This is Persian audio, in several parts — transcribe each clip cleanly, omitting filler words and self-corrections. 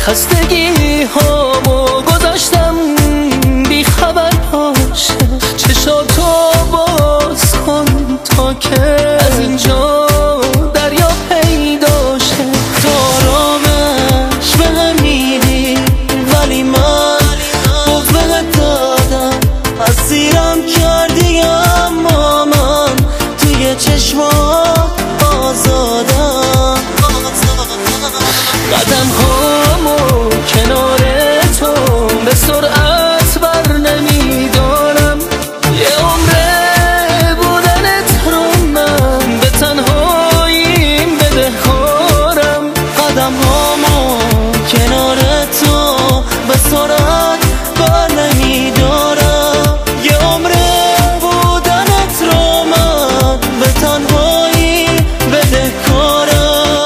خستگی هامو گذاشتم بی خبر باشه، چشاتو باز کن تا که از اینجا دریا پیدا شه. تو آرامش بهم میدی ولی من بغضت دادم، اسیرم کردی اما من توی چشمات آزادم. قدم هامو کنار تو به سرعت بر نمیدارم، یه عمره بودنت رو من به تنهاییم بدهکارم. قدم هامو کنار تو به سرعت بر نمیدارم، یه عمره بودنت رو من به تنهایی بدهکارم.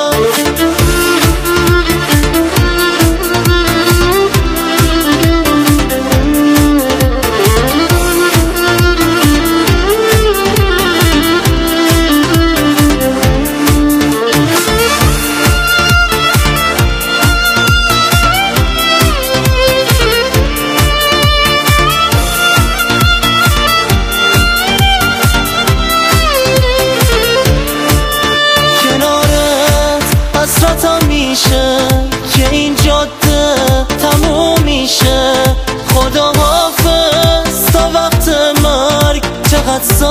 حسرتم میشه که این جاده تموم میشه. خدا حافظ تا وقت مرگ، چقدر